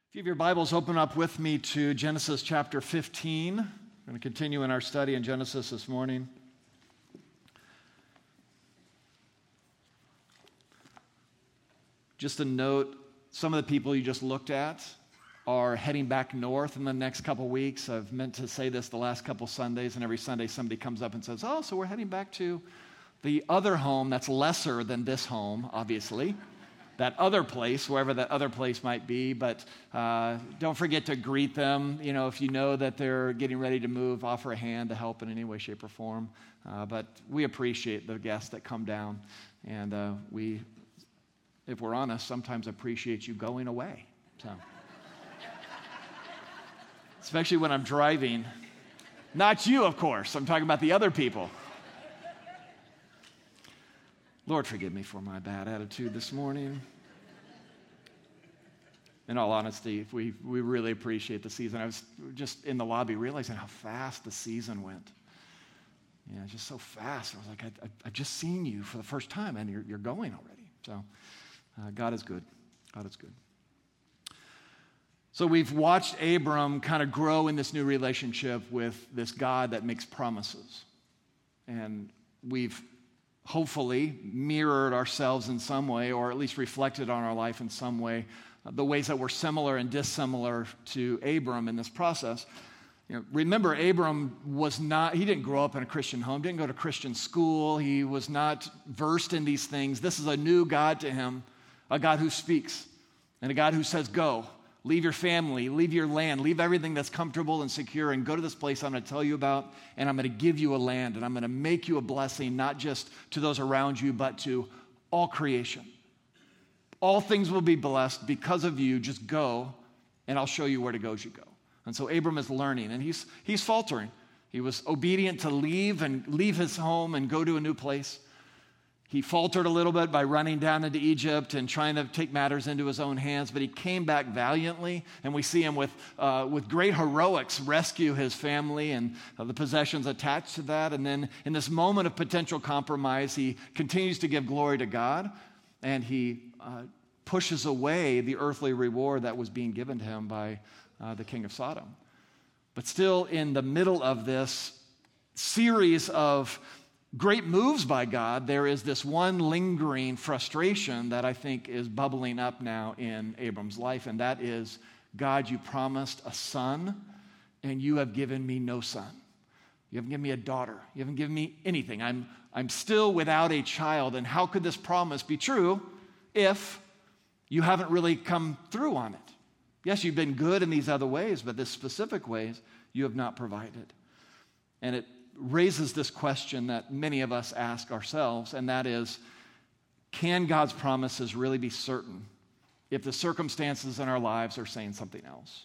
If you have your Bibles, open up with me to Genesis chapter 15. We're going to continue in our study in Genesis this morning. Just a note, some of the people you just looked at are heading back north in the next couple weeks. I've meant to say this the last couple Sundays, and every Sunday somebody comes up and says, oh, so we're heading back to the other home that's lesser than this home, obviously. That other place, wherever that other place might be, but don't forget to greet them. You know, if you know that they're getting ready to move, offer a hand to help in any way, shape, or form. But we appreciate the guests that come down, and we, if we're honest, sometimes appreciate you going away. So, especially when I'm driving. Not you, of course. I'm talking about the other people. Lord, forgive me for my bad attitude this morning. In all honesty, we really appreciate the season. I was just in the lobby realizing how fast the season went. Yeah, just so fast. I was like, I've just seen you for the first time, and you're going already. So God is good. God is good. So we've watched Abram kind of grow in this new relationship with this God that makes promises. And we've hopefully mirrored ourselves in some way, or at least reflected on our life in some way, the ways that we're similar and dissimilar to Abram in this process. You know, remember, Abram he didn't grow up in a Christian home, didn't go to Christian school, he was not versed in these things. This is a new God to him, a God who speaks, and a God who says, go. Leave your family, leave your land, leave everything that's comfortable and secure, and go to this place I'm going to tell you about, and I'm going to give you a land, and I'm going to make you a blessing, not just to those around you, but to all creation. All things will be blessed because of you. Just go, and I'll show you where to go as you go. And so Abram is learning, and he's faltering. He was obedient to leave his home and go to a new place. He faltered a little bit by running down into Egypt and trying to take matters into his own hands, but he came back valiantly, and we see him with great heroics rescue his family and the possessions attached to that. And then in this moment of potential compromise, he continues to give glory to God, and he pushes away the earthly reward that was being given to him by the king of Sodom. But still in the middle of this series of great moves by God, there is this one lingering frustration that I think is bubbling up now in Abram's life, and that is, God, you promised a son, and you have given me no son. You haven't given me a daughter. You haven't given me anything. I'm still without a child, and how could this promise be true if you haven't really come through on it? Yes, you've been good in these other ways, but this specific ways you have not provided. And it raises this question that many of us ask ourselves, and that is, can God's promises really be certain if the circumstances in our lives are saying something else?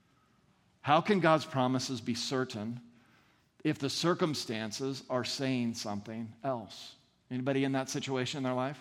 How can God's promises be certain if the circumstances are saying something else? Anybody in that situation in their life?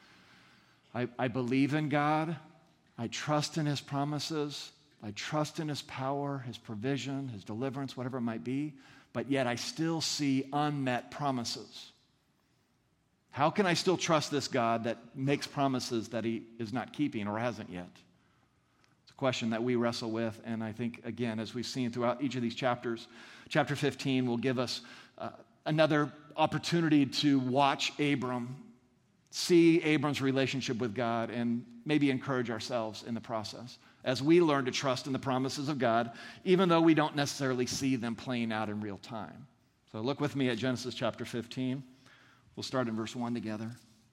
I believe in God. I trust in his promises. I trust in his power, his provision, his deliverance, whatever it might be. But yet I still see unmet promises. How can I still trust this God that makes promises that he is not keeping or hasn't yet? It's a question that we wrestle with, and I think, again, as we've seen throughout each of these chapters, chapter 15 will give us another opportunity to watch Abram, see Abram's relationship with God, and maybe encourage ourselves in the process as we learn to trust in the promises of God, even though we don't necessarily see them playing out in real time. So look with me at Genesis chapter 15. We'll start in verse 1 together.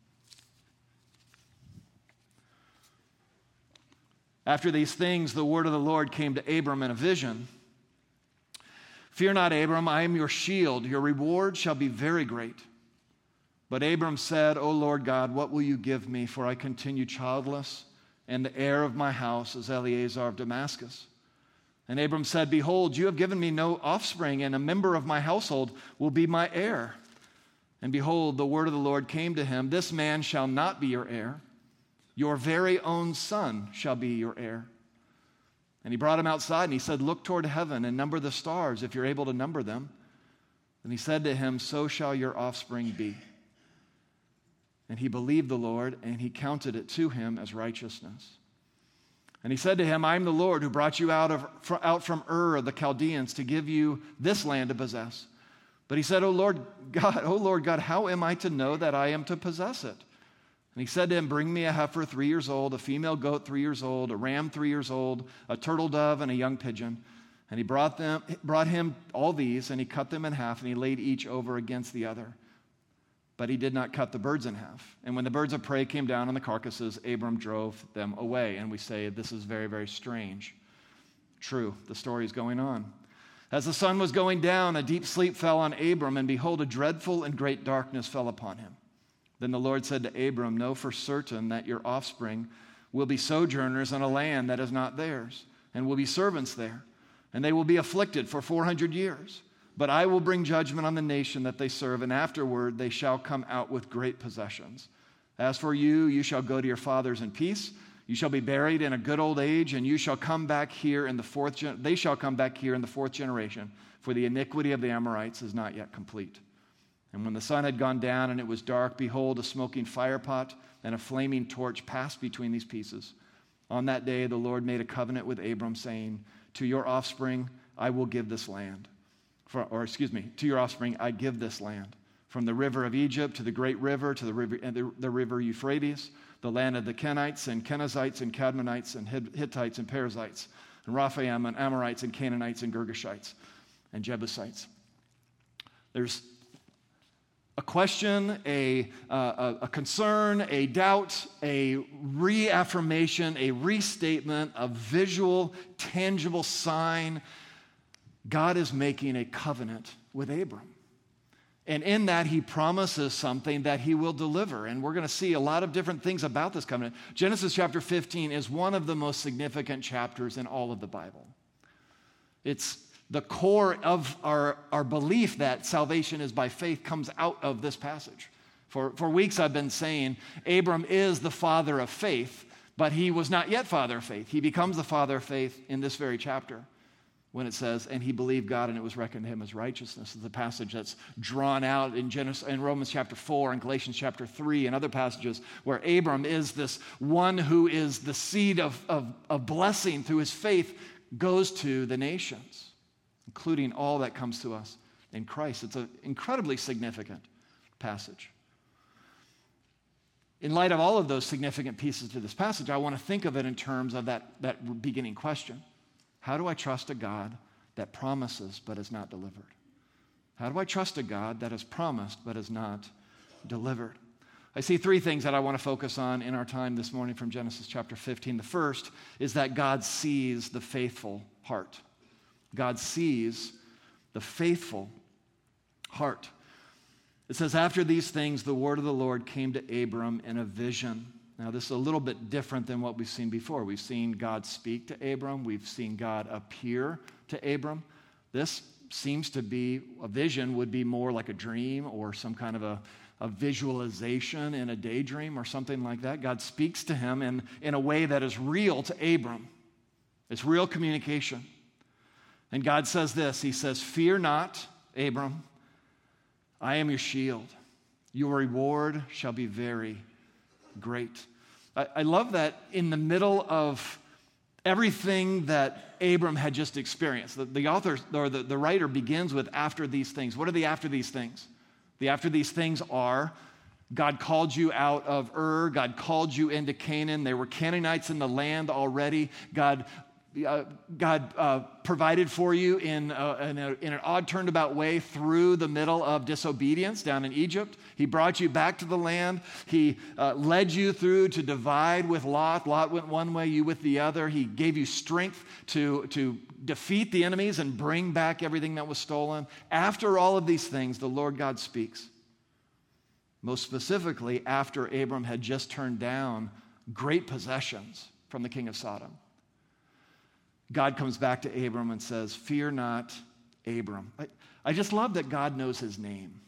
After these things, the word of the Lord came to Abram in a vision. Fear not, Abram, I am your shield. Your reward shall be very great. But Abram said, O Lord God, what will you give me? For I continue childless, and the heir of my house is Eliezer of Damascus. And Abram said, Behold, you have given me no offspring, and a member of my household will be my heir. And behold, the word of the Lord came to him, This man shall not be your heir. Your very own son shall be your heir. And he brought him outside, and he said, Look toward heaven and number the stars, if you're able to number them. And he said to him, So shall your offspring be. And he believed the Lord, and he counted it to him as righteousness. And he said to him, I am the Lord who brought you out from Ur of the Chaldeans to give you this land to possess. But he said, O Lord God, how am I to know that I am to possess it? And he said to him, bring me a heifer 3 years old, a female goat 3 years old, a ram 3 years old, a turtle dove, and a young pigeon. And he brought him all these, and he cut them in half, and he laid each over against the other. But he did not cut the birds in half. And when the birds of prey came down on the carcasses, Abram drove them away. And we say, this is very, very strange. True, the story is going on. As the sun was going down, a deep sleep fell on Abram, and behold, a dreadful and great darkness fell upon him. Then the Lord said to Abram, know for certain that your offspring will be sojourners in a land that is not theirs, and will be servants there, and they will be afflicted for 400 years. But I will bring judgment on the nation that they serve, and afterward they shall come out with great possessions. As for you, you shall go to your fathers in peace. You shall be buried in a good old age, and you shall come back here in the they shall come back here in the fourth generation, for the iniquity of the Amorites is not yet complete. And when the sun had gone down and it was dark, behold, a smoking firepot and a flaming torch passed between these pieces. On that day the Lord made a covenant with Abram, saying, to your offspring I will give this land. To your offspring I give this land. From the river of Egypt to the great river, to the river Euphrates, the land of the Kenites and Kenizzites and Cadmonites and Hittites and Perizzites, and Rephaim and Amorites and Canaanites and Girgashites and Jebusites. There's a question, a concern, a doubt, a reaffirmation, a restatement, a visual, tangible sign. God is making a covenant with Abram. And in that, he promises something that he will deliver. And we're going to see a lot of different things about this covenant. Genesis chapter 15 is one of the most significant chapters in all of the Bible. It's the core of our belief that salvation is by faith comes out of this passage. For weeks I've been saying Abram is the father of faith, but he was not yet father of faith. He becomes the father of faith in this very chapter, when it says, and he believed God and it was reckoned to him as righteousness. It's the passage that's drawn out in Romans chapter 4 and Galatians chapter 3 and other passages where Abram is this one who is the seed of blessing through his faith goes to the nations, including all that comes to us in Christ. It's an incredibly significant passage. In light of all of those significant pieces to this passage, I want to think of it in terms of that beginning question. How do I trust a God that promises but is not delivered? How do I trust a God that has promised but is not delivered? I see three things that I want to focus on in our time this morning from Genesis chapter 15. The first is that God sees the faithful heart. God sees the faithful heart. It says, after these things, the word of the Lord came to Abram in a vision. Now, this is a little bit different than what we've seen before. We've seen God speak to Abram. We've seen God appear to Abram. This seems to be, a vision would be more like a dream or some kind of a visualization in a daydream or something like that. God speaks to him in a way that is real to Abram. It's real communication. And God says this, he says, fear not, Abram, I am your shield. Your reward shall be very great. I love that in the middle of everything that Abram had just experienced. The author or the writer begins with after these things. What are the after these things? The after these things are God called you out of Ur. God called you into Canaan. There were Canaanites in the land already. God provided for you in an odd turnabout way through the middle of disobedience down in Egypt. He brought you back to the land. He led you through to divide with Lot. Lot went one way, you with the other. He gave you strength to defeat the enemies and bring back everything that was stolen. After all of these things, the Lord God speaks. Most specifically, after Abram had just turned down great possessions from the king of Sodom. God comes back to Abram and says, fear not, Abram. I just love that God knows his name.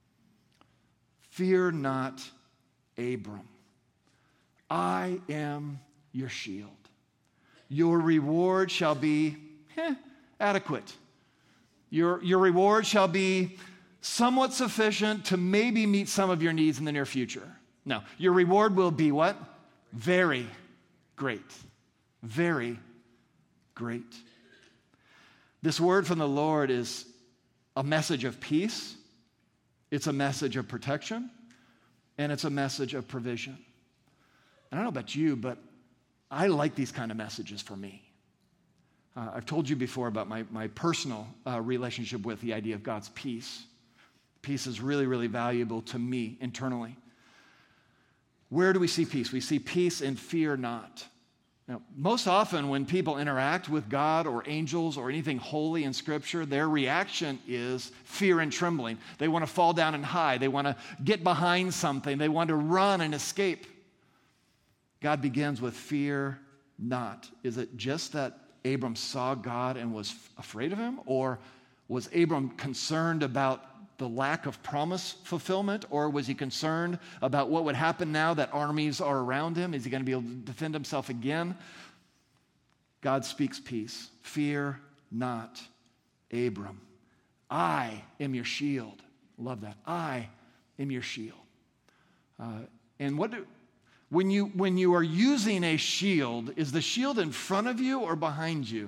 Fear not, Abram. I am your shield. Your reward shall be adequate. Your reward shall be somewhat sufficient to maybe meet some of your needs in the near future. No, your reward will be what? Very great. very great. This word from the Lord is a message of peace, it's a message of protection, and it's a message of provision. I don't know about you, but I like these kind of messages for me. I've told you before about my personal relationship with the idea of God's peace. Peace is really, really valuable to me internally. Where do we see peace? We see peace in fear not. Now, most often when people interact with God or angels or anything holy in Scripture, their reaction is fear and trembling. They want to fall down and hide. They want to get behind something. They want to run and escape. God begins with fear not. Is it just that Abram saw God and was afraid of him? Or was Abram concerned about the lack of promise fulfillment? Or was he concerned about what would happen now that armies are around him? Is he going to be able to defend himself again? God speaks peace. Fear not, Abram. I am your shield. Love that. I am your shield. When you are using a shield, is the shield in front of you or behind you?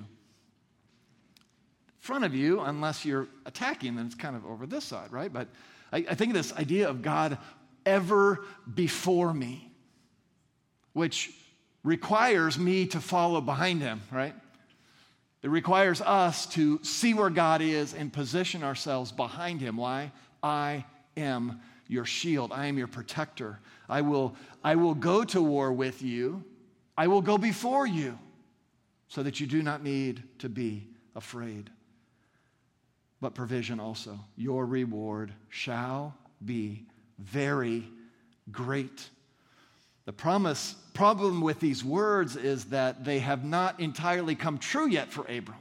Front of you, unless you're attacking, then it's kind of over this side, right? But I think of this idea of God ever before me, which requires me to follow behind him, right? It requires us to see where God is and position ourselves behind him. Why? I am your shield. I am your protector. I will go to war with you. I will go before you so that you do not need to be afraid. But provision also. Your reward shall be very great. The problem with these words is that they have not entirely come true yet for Abram.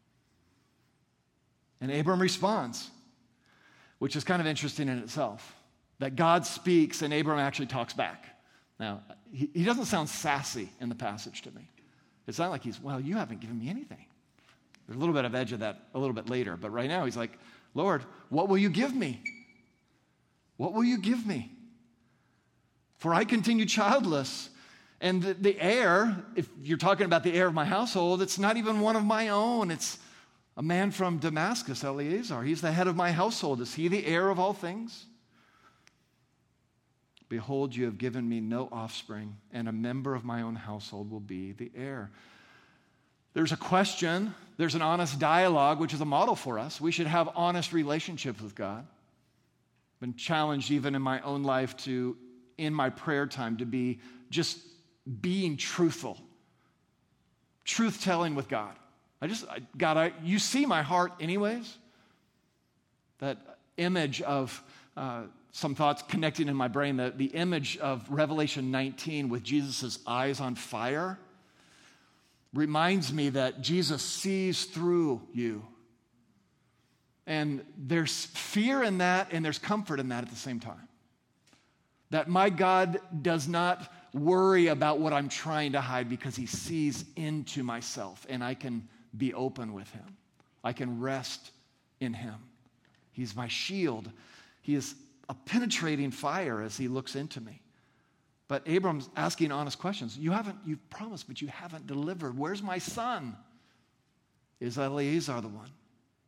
And Abram responds, which is kind of interesting in itself. That God speaks and Abram actually talks back. Now, he doesn't sound sassy in the passage to me. It's not like he's, well, you haven't given me anything. There's a little bit of edge of that a little bit later. But right now he's like, Lord, what will you give me? What will you give me? For I continue childless. And the heir, if you're talking about the heir of my household, it's not even one of my own. It's a man from Damascus, Eleazar. He's the head of my household. Is he the heir of all things? Behold, you have given me no offspring, and a member of my own household will be the heir. There's a question, there's an honest dialogue, which is a model for us. We should have honest relationships with God. I've been challenged even in my own life to, in my prayer time, to be just being truthful. Truth-telling with God. God, you see my heart anyways. That image of some thoughts connecting in my brain, the image of Revelation 19 with Jesus' eyes on fire reminds me that Jesus sees through you. And there's fear in that and there's comfort in that at the same time. That my God does not worry about what I'm trying to hide because he sees into myself and I can be open with him. I can rest in him. He's my shield. He is a penetrating fire as he looks into me. But Abram's asking honest questions. You've promised, but you haven't delivered. Where's my son? Is Eleazar the one?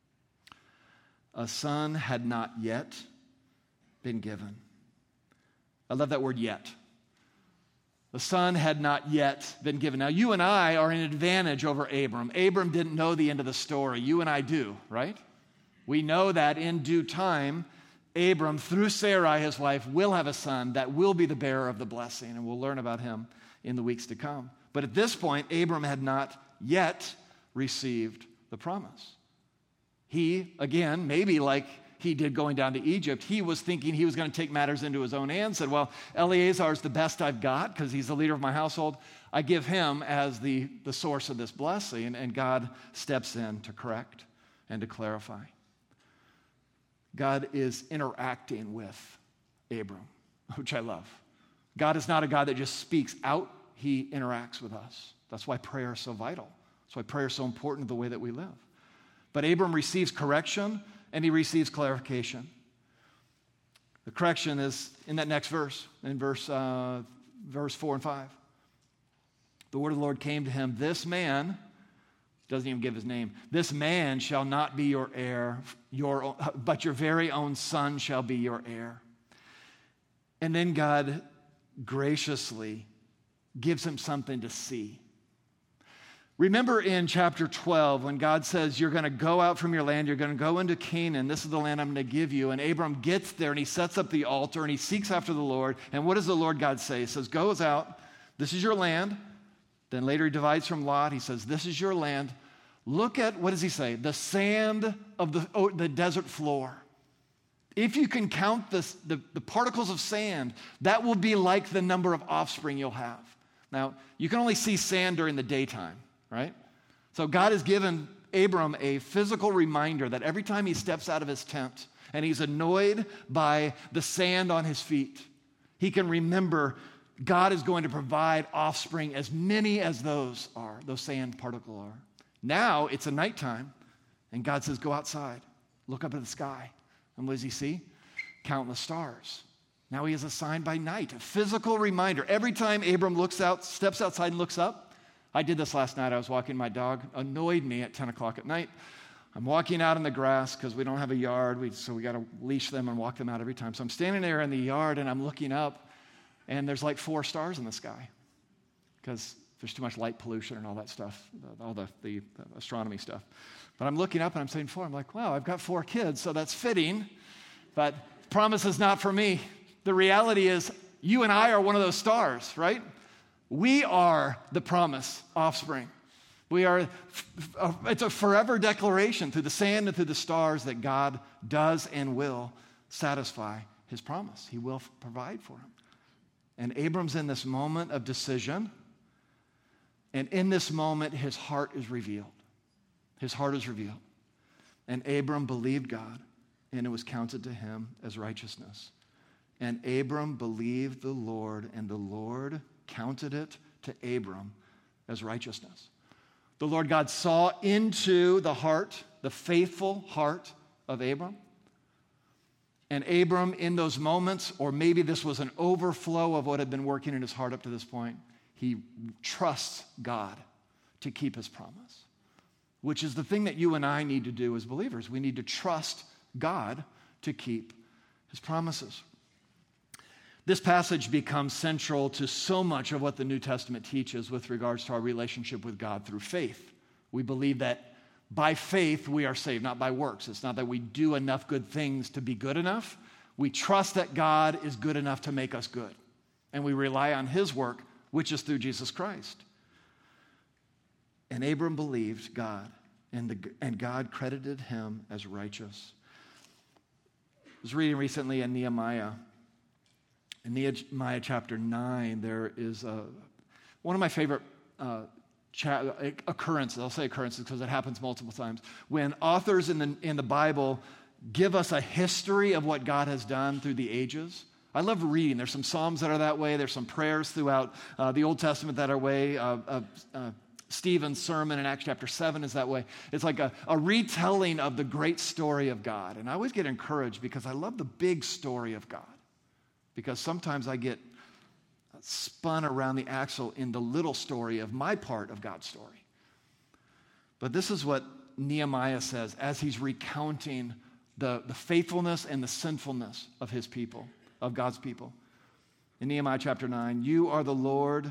A son had not yet been given. I love that word yet. The son had not yet been given. Now, you and I are in advantage over Abram. Abram didn't know the end of the story. You and I do, right? We know that in due time, Abram, through Sarai, his wife, will have a son that will be the bearer of the blessing, and we'll learn about him in the weeks to come. But at this point, Abram had not yet received the promise. He, again, maybe like he did going down to Egypt, he was thinking he was going to take matters into his own hands, said, well, Eleazar is the best I've got because he's the leader of my household. I give him as the source of this blessing, and God steps in to correct and to clarify. God is interacting with Abram, which I love. God is not a God that just speaks out, he interacts with us. That's why prayer is so vital. That's why prayer is so important to the way that we live. But Abram receives correction and he receives clarification. The correction is in that next verse, in verse 4 and 5. The word of the Lord came to him, this man, doesn't even give his name, this man shall not be your heir, but your very own son shall be your heir. And then God graciously gives him something to see. Remember in chapter 12 when God says, you're going to go out from your land, you're going to go into Canaan, this is the land I'm going to give you. And Abram gets there and he sets up the altar and he seeks after the Lord. And what does the Lord God say? He says, go out, this is your land. Then later he divides from Lot. He says, this is your land. Look at, what does he say? The sand of the desert floor. If you can count the particles of sand, that will be like the number of offspring you'll have. Now, you can only see sand during the daytime, right? So God has given Abram a physical reminder that every time he steps out of his tent and he's annoyed by the sand on his feet, he can remember God is going to provide offspring as many as those sand particles are. Now it's a nighttime, and God says, go outside, look up at the sky. And what does he see? Countless stars. Now he has a sign by night, a physical reminder. Every time Abram steps outside and looks up, I did this last night. I was walking my dog, annoyed me at 10 o'clock at night. I'm walking out in the grass because we don't have a yard, so we got to leash them and walk them out every time. So I'm standing there in the yard, and I'm looking up, and there's like 4 stars in the sky because there's too much light pollution and all that stuff, all the astronomy stuff. But I'm looking up and I'm saying 4. I'm like, wow, I've got 4 kids, so that's fitting. But promise is not for me. The reality is you and I are one of those stars, right? We are the promise offspring. We are, it's a forever declaration through the sand and through the stars that God does and will satisfy his promise. He will provide for him. And Abram's in this moment of decision. And in this moment, his heart is revealed. His heart is revealed. And Abram believed God, and it was counted to him as righteousness. And Abram believed the Lord, and the Lord counted it to Abram as righteousness. The Lord God saw into the heart, the faithful heart of Abram. And Abram, in those moments, or maybe this was an overflow of what had been working in his heart up to this point, he trusts God to keep his promise, which is the thing that you and I need to do as believers. We need to trust God to keep his promises. This passage becomes central to so much of what the New Testament teaches with regards to our relationship with God through faith. We believe that by faith we are saved, not by works. It's not that we do enough good things to be good enough. We trust that God is good enough to make us good. And we rely on his work, which is through Jesus Christ. And Abram believed God, and God credited him as righteous. I was reading recently in Nehemiah. In Nehemiah chapter 9, there is one of my favorite occurrences. I'll say occurrences because it happens multiple times. When authors in the Bible give us a history of what God has done through the ages. I love reading. There's some Psalms that are that way. There's some prayers throughout the Old Testament that are way. Stephen's sermon in Acts chapter 7 is that way. It's like a retelling of the great story of God. And I always get encouraged because I love the big story of God. Because sometimes I get spun around the axle in the little story of my part of God's story. But this is what Nehemiah says as he's recounting the faithfulness and the sinfulness of his people, of God's people. In Nehemiah chapter 9, you are the Lord,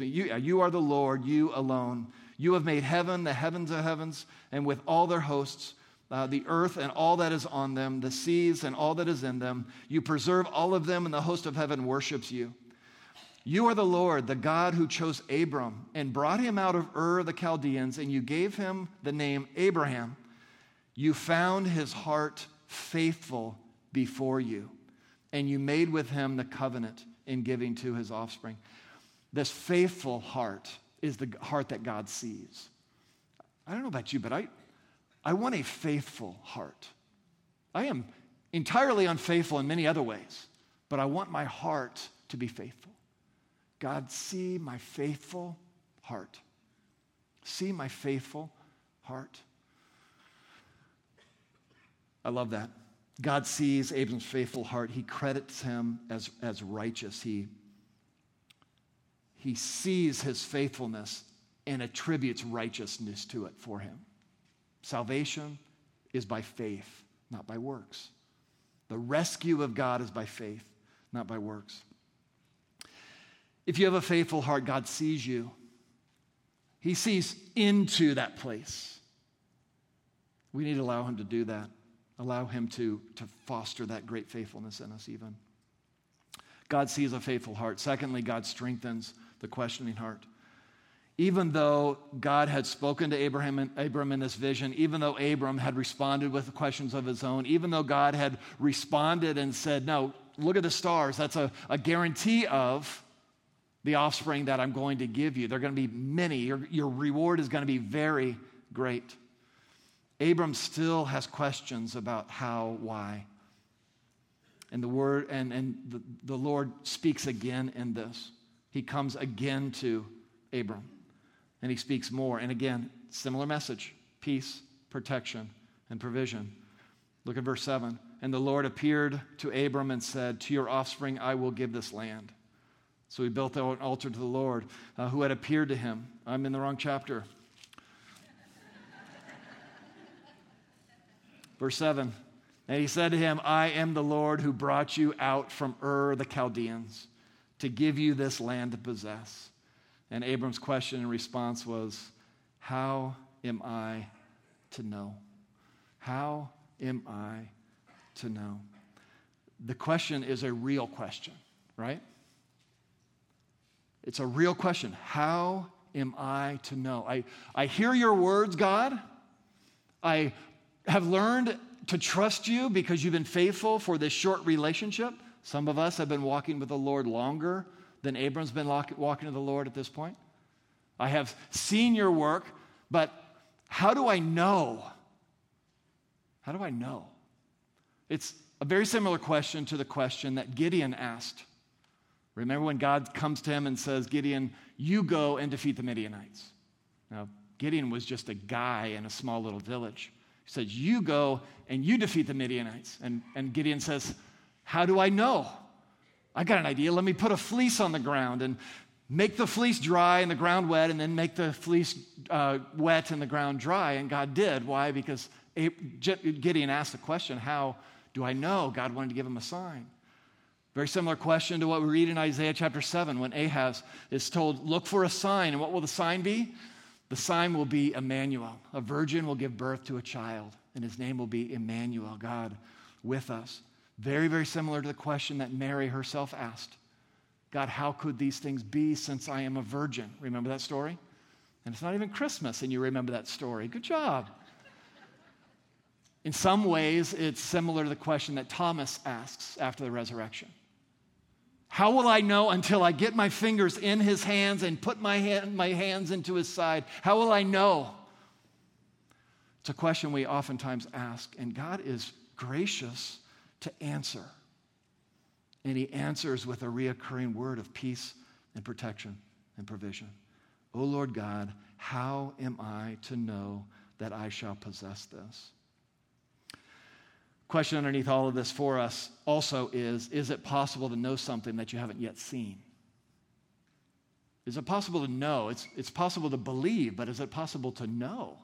you alone. You have made heaven, the heavens of heavens, and with all their hosts, the earth and all that is on them, the seas and all that is in them. You preserve all of them, and the host of heaven worships you. You are the Lord, the God who chose Abram and brought him out of Ur of the Chaldeans, and you gave him the name Abraham. You found his heart faithful before you, and you made with him the covenant in giving to his offspring. This faithful heart is the heart that God sees. I don't know about you, but I want a faithful heart. I am entirely unfaithful in many other ways, but I want my heart to be faithful. God, see my faithful heart. See my faithful heart. I love that. God sees Abram's faithful heart. He credits him as righteous. He he sees his faithfulness and attributes righteousness to it for him. Salvation is by faith, not by works. The rescue of God is by faith, not by works. If you have a faithful heart, God sees you. He sees into that place. We need to allow him to do that. Allow him to foster that great faithfulness in us even. God sees a faithful heart. Secondly, God strengthens the questioning heart. Even though God had spoken to Abram in this vision, even though Abram had responded with questions of his own, even though God had responded and said, no, look at the stars, that's a guarantee of the offspring that I'm going to give you. They're going to be many. Your reward is going to be very great. Abram still has questions about how, why. And the word and the Lord speaks again in this. He comes again to Abram, and he speaks more. And again, similar message: peace, protection, and provision. Look at verse 7. And the Lord appeared to Abram and said, to your offspring I will give this land. So he built an altar to the Lord who had appeared to him. I'm in the wrong chapter. Verse 7. And he said to him, I am the Lord who brought you out from Ur the Chaldeans to give you this land to possess. And Abram's question and response was, how am I to know? How am I to know? The question is a real question, right? It's a real question. How am I to know? I hear your words, God. I have learned to trust you because you've been faithful for this short relationship. Some of us have been walking with the Lord longer than Abram's been walking with the Lord at this point. I have seen your work, but how do I know? How do I know? It's a very similar question to the question that Gideon asked. Remember when God comes to him and says, Gideon, you go and defeat the Midianites. Now, Gideon was just a guy in a small little village. He said, you go and you defeat the Midianites. And Gideon says, how do I know? I got an idea. Let me put a fleece on the ground and make the fleece dry and the ground wet, and then make the fleece wet and the ground dry. And God did. Why? Because Gideon asked the question, how do I know? God wanted to give him a sign. Very similar question to what we read in Isaiah chapter 7 when Ahaz is told, look for a sign. And what will the sign be? The sign will be Emmanuel. A virgin will give birth to a child, and his name will be Emmanuel, God with us. Very, very similar to the question that Mary herself asked. God, how could these things be since I am a virgin? Remember that story? And it's not even Christmas, and you remember that story. Good job. In some ways, it's similar to the question that Thomas asks after the resurrection. How will I know until I get my fingers in his hands and put my hands into his side? How will I know? It's a question we oftentimes ask, and God is gracious to answer. And he answers with a reoccurring word of peace and protection and provision. O Lord God, how am I to know that I shall possess this? Question underneath all of this for us also is it possible to know something that you haven't yet seen? Is it possible to know? It's possible to believe, but is it possible to know?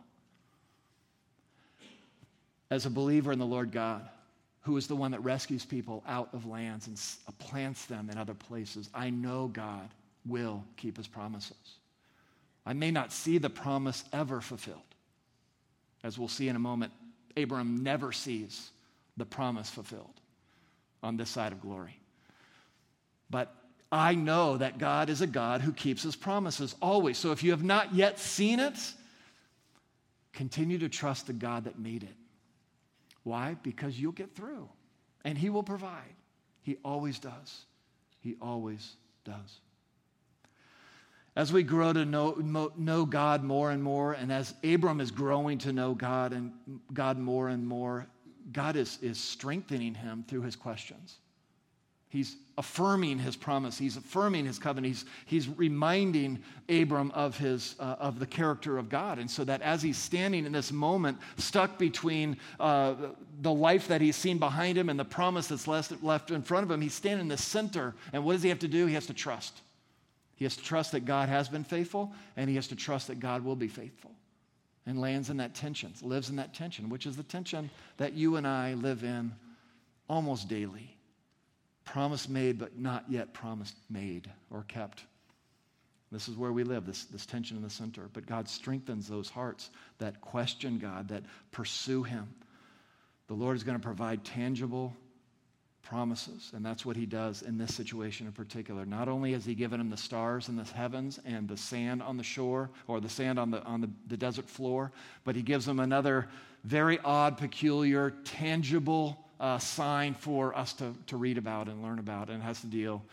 As a believer in the Lord God, who is the one that rescues people out of lands and plants them in other places, I know God will keep his promises. I may not see the promise ever fulfilled. As we'll see in a moment, Abram never sees the promise fulfilled on this side of glory. But I know that God is a God who keeps his promises always. So if you have not yet seen it, continue to trust the God that made it. Why? Because you'll get through, and he will provide. He always does. He always does. As we grow to know God more and more, and as Abram is growing to know God and God more and more, God is strengthening him through his questions. He's affirming his promise. He's affirming his covenant. He's reminding Abram of the character of God. And so that as he's standing in this moment, stuck between the life that he's seen behind him and the promise that's left in front of him, he's standing in the center. And what does he have to do? He has to trust. He has to trust that God has been faithful, and he has to trust that God will be faithful. And lands in that tension, lives in that tension, which is the tension that you and I live in almost daily. Promise made, but not yet promise made or kept. This is where we live, this tension in the center. But God strengthens those hearts that question God, that pursue him. The Lord is going to provide tangible promises, and that's what he does in this situation in particular. Not only has he given him the stars in the heavens and the sand on the shore, or the sand on the desert floor, but he gives him another very odd, peculiar, tangible sign for us to read about and learn about, and it has to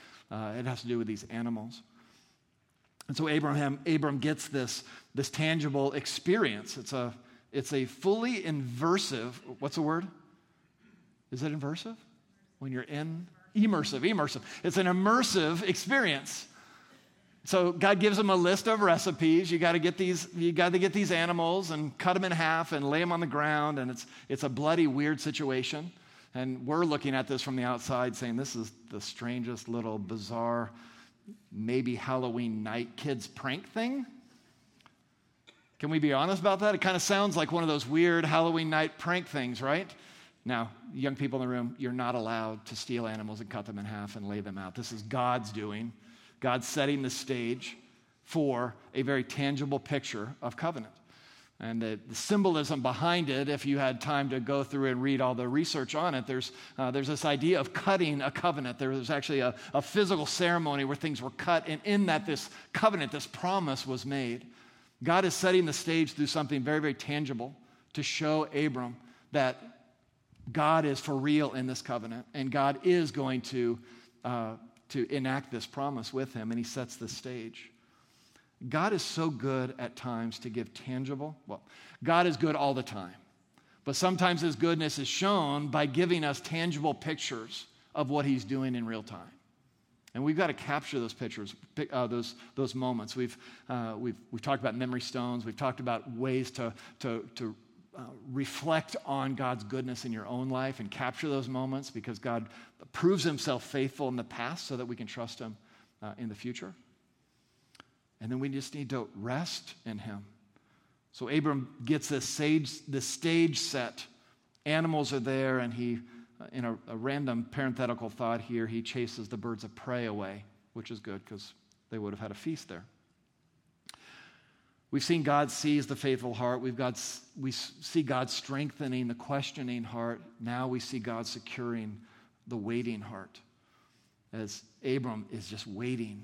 do with these animals. And so Abram gets this tangible experience. It's a fully inversive. What's the word? Is it inversive? When you're immersive. It's an immersive experience. So God gives them a list of recipes. You got to get these animals and cut them in half and lay them on the ground, and it's a bloody, weird situation. And we're looking at this from the outside saying, this is the strangest little bizarre, maybe Halloween night kids prank thing. Can we be honest about that? It kind of sounds like one of those weird Halloween night prank things, right? Now, young people in the room, you're not allowed to steal animals and cut them in half and lay them out. This is God's doing. God's setting the stage for a very tangible picture of covenant. And the symbolism behind it, if you had time to go through and read all the research on it, there's this idea of cutting a covenant. There was actually a physical ceremony where things were cut, and in that this covenant, this promise was made. God is setting the stage through something very, very tangible to show Abram that God is for real in this covenant, and God is going to enact this promise with him, and he sets the stage. God is so good at times to give God is good all the time, but sometimes his goodness is shown by giving us tangible pictures of what he's doing in real time. And we've got to capture those pictures, those moments. We've talked about memory stones. We've talked about ways to reflect on God's goodness in your own life and capture those moments, because God proves himself faithful in the past so that we can trust him in the future. And then we just need to rest in him. So Abram gets this stage set. Animals are there, and he, in a random parenthetical thought here, he chases the birds of prey away, which is good because they would have had a feast there. We've seen God seize the faithful heart. We see God strengthening the questioning heart. Now we see God securing the waiting heart, as Abram is just waiting.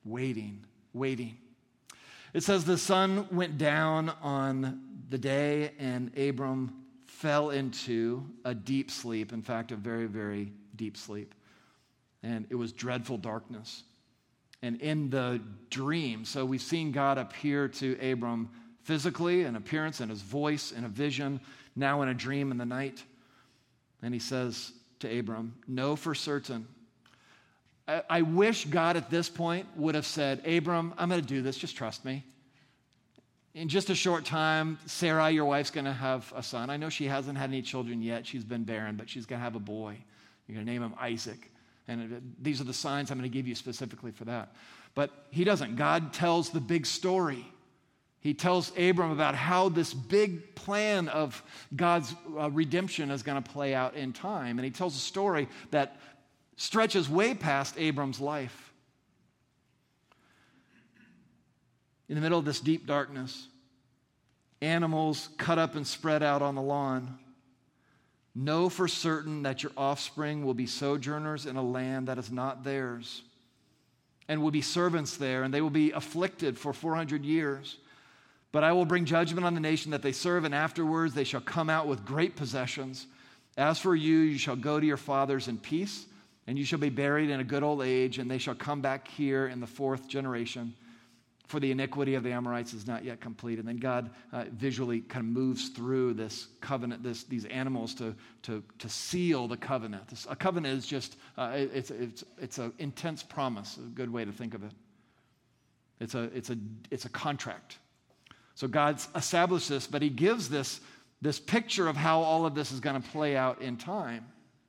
It says the sun went down on the day, and Abram fell into a deep sleep. In fact, a very, very deep sleep. And it was dreadful darkness. And in the dream, so we've seen God appear to Abram physically, an appearance, and his voice, in a vision, now in a dream in the night. And he says to Abram, know for certain. I wish God at this point would have said, Abram, I'm going to do this, just trust me. In just a short time, Sarai, your wife's going to have a son. I know she hasn't had any children yet. She's been barren, but she's going to have a boy. You're going to name him Isaac. And these are the signs I'm going to give you specifically for that. But he doesn't. God tells the big story. He tells Abram about how this big plan of God's redemption is going to play out in time. And he tells a story that stretches way past Abram's life. In the middle of this deep darkness, animals cut up and spread out on the lawn. Know for certain that your offspring will be sojourners in a land that is not theirs, and will be servants there, and they will be afflicted for 400 years. But I will bring judgment on the nation that they serve, and afterwards they shall come out with great possessions. As for you, you shall go to your fathers in peace, and you shall be buried in a good old age, and they shall come back here in the 4th generation. For the iniquity of the Amorites is not yet complete. And then God visually kind of moves through this covenant, these animals to seal the covenant. A covenant is just, it's an intense promise, a good way to think of it. It's a contract. So God established this, but he gives this picture of how all of this is going to play out in time.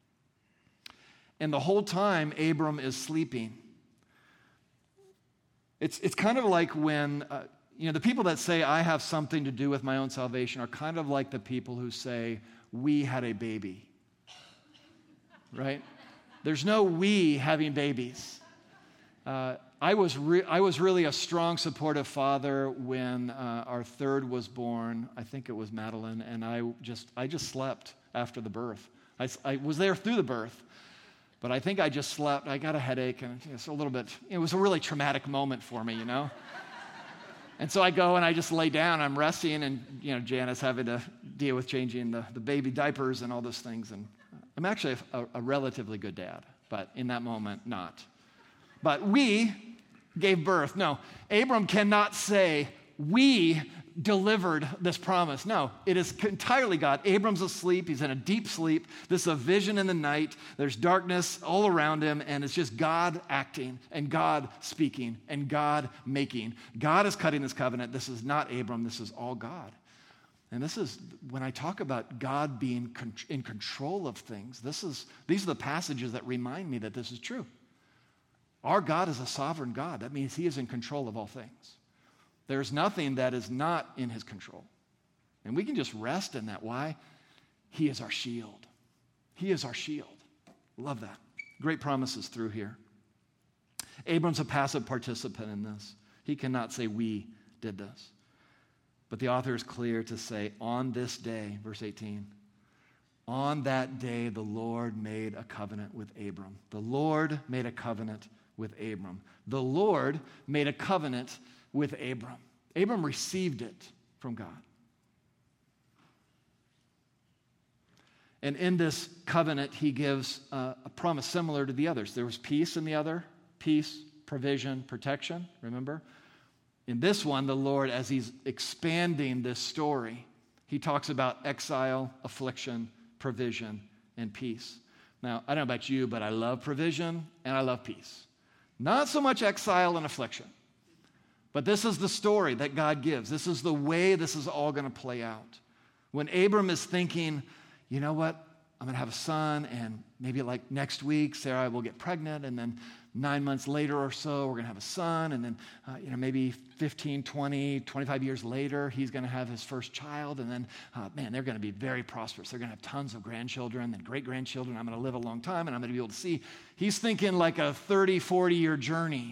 And the whole time, Abram is sleeping. It's kind of like when, the people that say, I have something to do with my own salvation are kind of like the people who say, we had a baby, right? There's no we having babies. I was really a strong, supportive father when our third was born. I think it was Madeline, and I just slept after the birth. I was there through the birth, but I think I just slept. I got a headache, and it's a little bit. It was a really traumatic moment for me, And so I go and I just lay down. I'm resting, and Janice having to deal with changing the baby diapers and all those things. And I'm actually a relatively good dad, but in that moment, not. But we gave birth. No, Abram cannot say, we delivered this promise. No, it is entirely God. Abram's asleep. He's in a deep sleep. This is a vision in the night. There's darkness all around him, and it's just God acting and God speaking and God making. God is cutting this covenant. This is not Abram. This is all God. And this is, when I talk about God being in control of things, these are the passages that remind me that this is true. Our God is a sovereign God. That means he is in control of all things. There's nothing that is not in his control. And we can just rest in that. Why? He is our shield. He is our shield. Love that. Great promises through here. Abram's a passive participant in this. He cannot say, we did this. But the author is clear to say, on this day, verse 18, on that day the Lord made a covenant with Abram. The Lord made a covenant with Abram. The Lord made a covenant with Abram. Abram received it from God. And in this covenant, he gives a promise similar to the others. There was peace in the other, peace, provision, protection, remember? In this one, the Lord, as he's expanding this story, he talks about exile, affliction, provision, and peace. Now, I don't know about you, but I love provision and I love peace. Not so much exile and affliction. But this is the story that God gives. This is the way this is all going to play out. When Abram is thinking, you know what, I'm going to have a son, and maybe like next week, Sarah will get pregnant, and then 9 months later or so, we're going to have a son, and then maybe 15, 20, 25 years later, he's going to have his first child, and then, they're going to be very prosperous. They're going to have tons of grandchildren and great-grandchildren. I'm going to live a long time, and I'm going to be able to see. He's thinking like a 30, 40-year journey.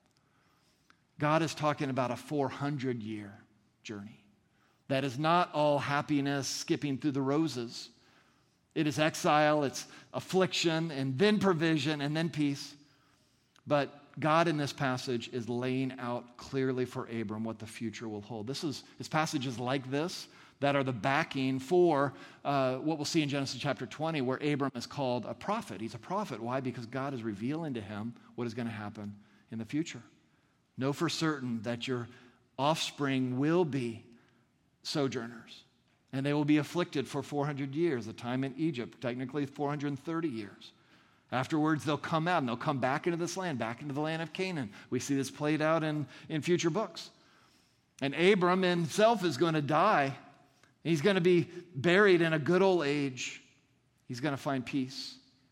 God is talking about a 400-year journey. That is not all happiness skipping through the roses. It is exile, it's affliction, and then provision, and then peace. But God in this passage is laying out clearly for Abram what the future will hold. It's passages like this that are the backing for what we'll see in Genesis chapter 20, where Abram is called a prophet. He's a prophet. Why? Because God is revealing to him what is going to happen in the future. Know for certain that your offspring will be sojourners, and they will be afflicted for 400 years, the time in Egypt, technically 430 years. Afterwards, they'll come out, and they'll come back into this land, back into the land of Canaan. We see this played out in future books. And Abram himself is going to die. He's going to be buried in a good old age. He's going to find peace.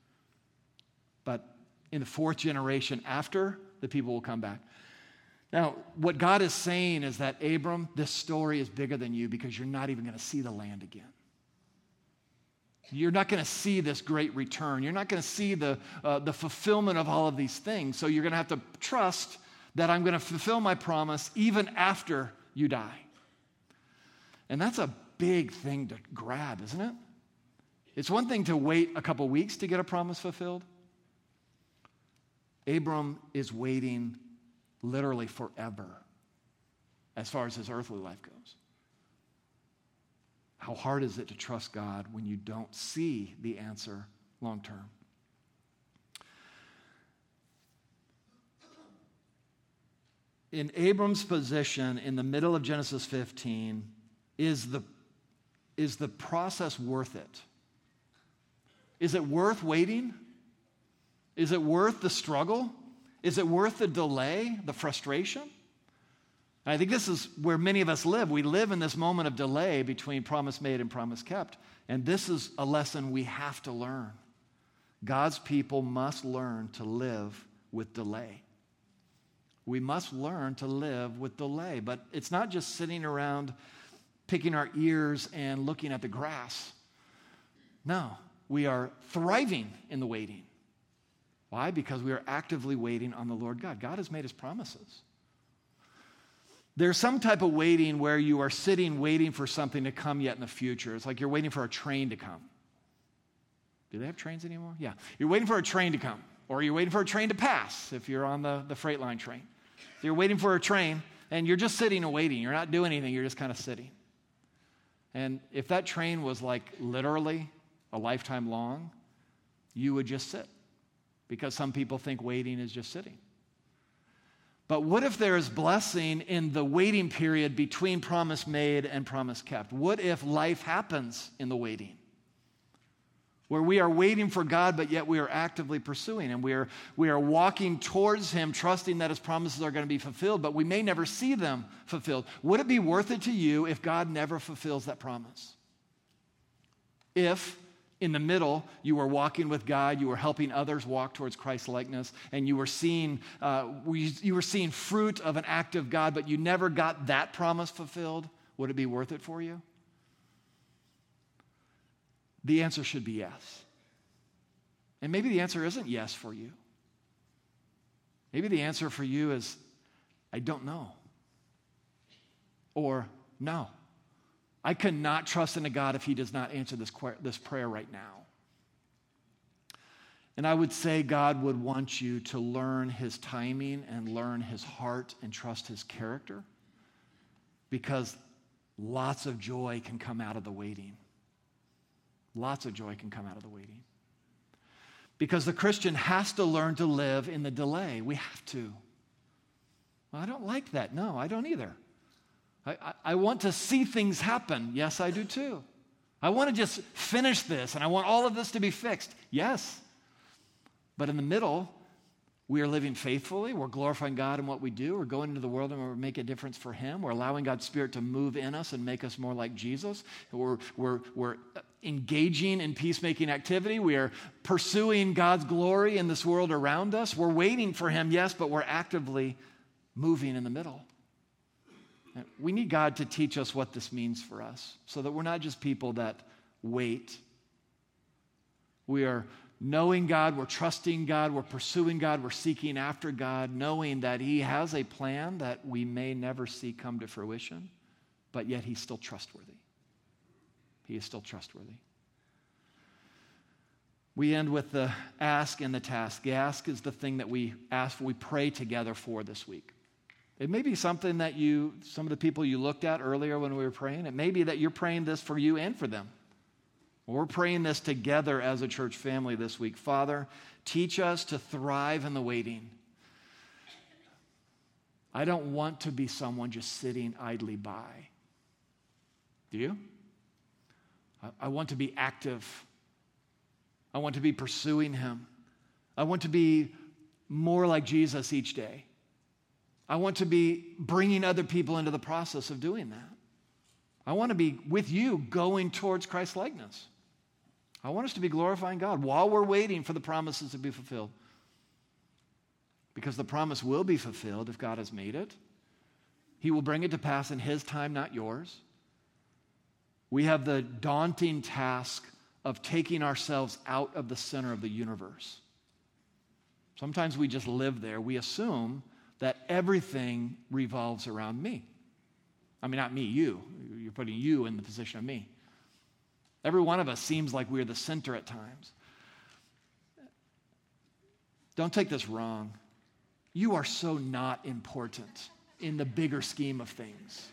But in the fourth generation after, the people will come back. Now, what God is saying is that, Abram, this story is bigger than you because you're not even going to see the land again. You're not going to see this great return. You're not going to see the fulfillment of all of these things. So you're going to have to trust that I'm going to fulfill my promise even after you die. And that's a big thing to grab, isn't it? It's one thing to wait a couple weeks to get a promise fulfilled. Abram is waiting literally forever as far as his earthly life goes. How hard is it to trust God when you don't see the answer long term? In Abram's position in the middle of Genesis 15, is the process worth it? Is it worth waiting? Is it worth the struggle? Is it worth the delay, the frustration? I think this is where many of us live. We live in this moment of delay between promise made and promise kept. And this is a lesson we have to learn. God's people must learn to live with delay. We must learn to live with delay. But it's not just sitting around picking our ears and looking at the grass. No, we are thriving in the waiting. Why? Because we are actively waiting on the Lord God. God has made his promises. There's some type of waiting where you are sitting waiting for something to come yet in the future. It's like you're waiting for a train to come. Do they have trains anymore? Yeah. You're waiting for a train to come, or you're waiting for a train to pass if you're on the freight line train. So you're waiting for a train, and you're just sitting and waiting. You're not doing anything. You're just kind of sitting. And if that train was like literally a lifetime long, you would just sit, because some people think waiting is just sitting. But what if there is blessing in the waiting period between promise made and promise kept? What if life happens in the waiting, where we are waiting for God, but yet we are actively pursuing Him? We are walking towards Him, trusting that His promises are going to be fulfilled, but we may never see them fulfilled. Would it be worth it to you if God never fulfills that promise? If in the middle, you were walking with God, you were helping others walk towards Christ-likeness, and you were seeing fruit of an act of God, but you never got that promise fulfilled, would it be worth it for you? The answer should be yes. And maybe the answer isn't yes for you. Maybe the answer for you is, I don't know. Or, no. I cannot trust in a God if He does not answer this prayer right now. And I would say God would want you to learn His timing and learn His heart and trust His character, because lots of joy can come out of the waiting. Lots of joy can come out of the waiting. Because the Christian has to learn to live in the delay. We have to. Well, I don't like that. No, I don't either. I want to see things happen. Yes, I do too. I want to just finish this, and I want all of this to be fixed. Yes. But in the middle, we are living faithfully. We're glorifying God in what we do. We're going into the world and we're making a difference for Him. We're allowing God's Spirit to move in us and make us more like Jesus. We're engaging in peacemaking activity. We are pursuing God's glory in this world around us. We're waiting for Him, yes, but we're actively moving in the middle. We need God to teach us what this means for us, so that we're not just people that wait. We are knowing God, we're trusting God, we're pursuing God, we're seeking after God, knowing that He has a plan that we may never see come to fruition, but yet He's still trustworthy. He is still trustworthy. We end with the ask and the task. The ask is the thing that we ask, we pray together for this week. It may be something that some of the people you looked at earlier when we were praying, it may be that you're praying this for you and for them. We're praying this together as a church family this week. Father, teach us to thrive in the waiting. I don't want to be someone just sitting idly by. Do you? I want to be active. I want to be pursuing Him. I want to be more like Jesus each day. I want to be bringing other people into the process of doing that. I want to be with you going towards Christ-likeness. I want us to be glorifying God while we're waiting for the promises to be fulfilled. Because the promise will be fulfilled if God has made it. He will bring it to pass in His time, not yours. We have the daunting task of taking ourselves out of the center of the universe. Sometimes we just live there. We assume that everything revolves around me. I mean, not me, you. You're putting you in the position of me. Every one of us seems like we're the center at times. Don't take this wrong. You are so not important in the bigger scheme of things.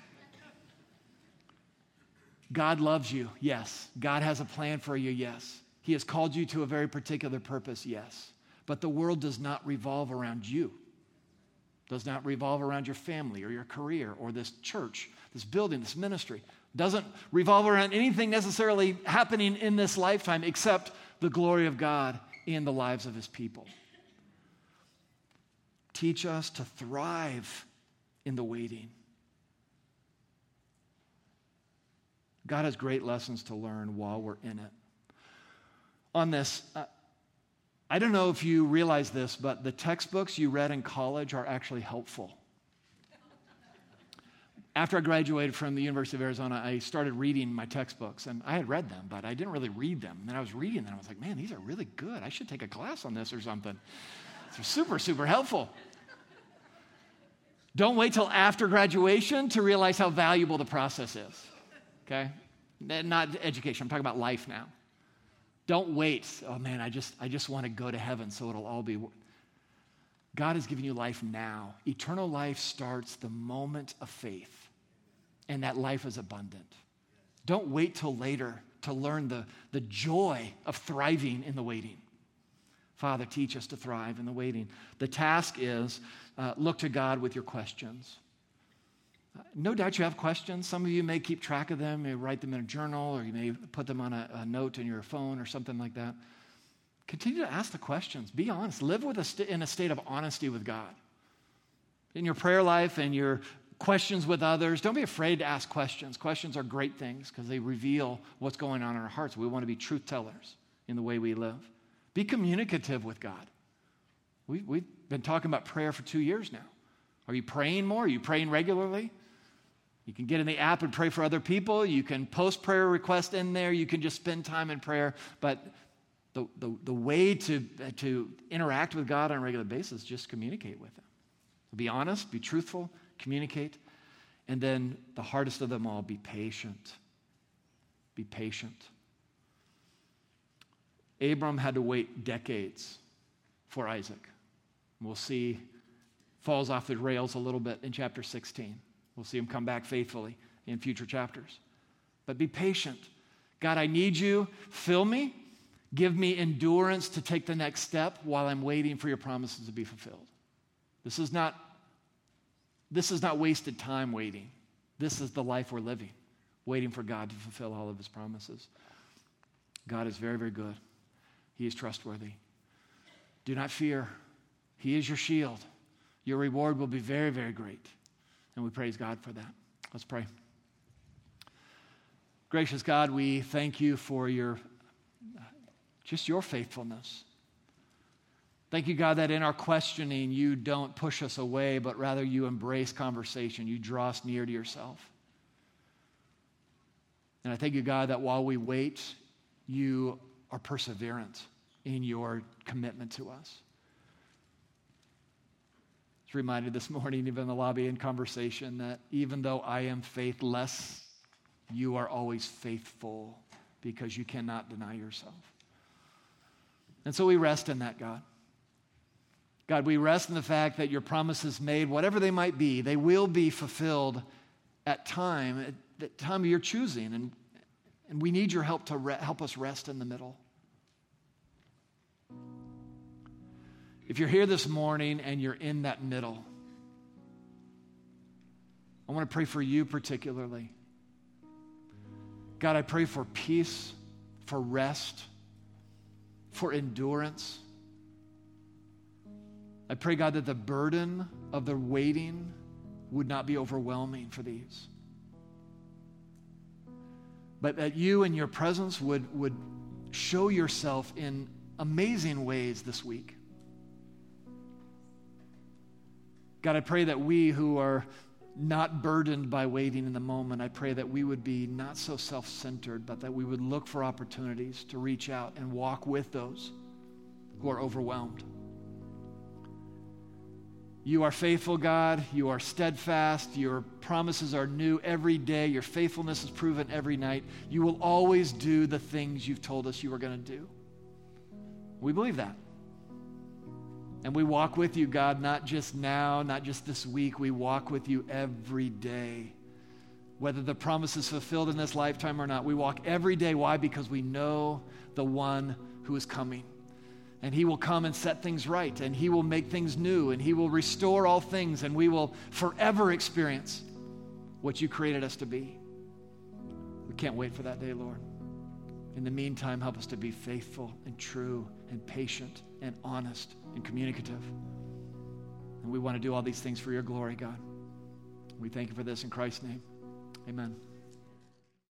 God loves you, yes. God has a plan for you, yes. He has called you to a very particular purpose, yes. But the world does not revolve around you. Does not revolve around your family or your career or this church, this building, this ministry. Doesn't revolve around anything necessarily happening in this lifetime except the glory of God in the lives of His people. Teach us to thrive in the waiting. God has great lessons to learn while we're in it. On this, I don't know if you realize this, but the textbooks you read in college are actually helpful. After I graduated from the University of Arizona, I started reading my textbooks, and I had read them, but I didn't really read them. And then I was reading them, I was like, man, these are really good. I should take a class on this or something. They're super, super helpful. Don't wait till after graduation to realize how valuable the process is, okay? Not education, I'm talking about life now. Don't wait. Oh man, I just want to go to heaven so it'll all be. God is giving you life now. Eternal life starts the moment of faith, and that life is abundant. Don't wait till later to learn the joy of thriving in the waiting. Father, teach us to thrive in the waiting. The task is look to God with your questions. No doubt you have questions. Some of you may keep track of them, you may write them in a journal, or you may put them on a note in your phone or something like that. Continue to ask the questions. Be honest. Live in a state of honesty with God. In your prayer life and your questions with others, don't be afraid to ask questions. Questions are great things because they reveal what's going on in our hearts. We want to be truth tellers in the way we live. Be communicative with God. We've been talking about prayer for 2 years now. Are you praying more? Are you praying regularly? You can get in the app and pray for other people. You can post prayer requests in there. You can just spend time in prayer. But the way to interact with God on a regular basis is just communicate with Him. Be honest, be truthful, communicate. And then the hardest of them all, be patient. Be patient. Abram had to wait decades for Isaac. We'll see falls off the rails a little bit in chapter 16. We'll see him come back faithfully in future chapters. But be patient. God, I need you. Fill me. Give me endurance to take the next step while I'm waiting for your promises to be fulfilled. This is not wasted time waiting. This is the life we're living, waiting for God to fulfill all of his promises. God is very, very good. He is trustworthy. Do not fear. He is your shield. Your reward will be very, very great. And we praise God for that. Let's pray. Gracious God, we thank you for just your faithfulness. Thank you, God, that in our questioning, you don't push us away, but rather you embrace conversation. You draw us near to yourself. And I thank you, God, that while we wait, you are perseverant in your commitment to us. I was reminded this morning, even in the lobby in conversation, that even though I am faithless, you are always faithful because you cannot deny yourself. And so we rest in that, God. God, we rest in the fact that your promises made, whatever they might be, they will be fulfilled at the time of your choosing. And we need your help to help us rest in the middle. If you're here this morning and you're in that middle, I want to pray for you particularly. God, I pray for peace, for rest, for endurance. I pray, God, that the burden of the waiting would not be overwhelming for these. But that you and your presence would show yourself in amazing ways this week. God, I pray that we who are not burdened by waiting in the moment, I pray that we would be not so self-centered, but that we would look for opportunities to reach out and walk with those who are overwhelmed. You are faithful, God. You are steadfast. Your promises are new every day. Your faithfulness is proven every night. You will always do the things you've told us you were going to do. We believe that. And we walk with you, God, not just now, not just this week. We walk with you every day. Whether the promise is fulfilled in this lifetime or not, we walk every day. Why? Because we know the one who is coming. And he will come and set things right, and he will make things new, and he will restore all things, and we will forever experience what you created us to be. We can't wait for that day, Lord. In the meantime, help us to be faithful and true and patient and honest and communicative. And we want to do all these things for your glory, God. We thank you for this in Christ's name. Amen.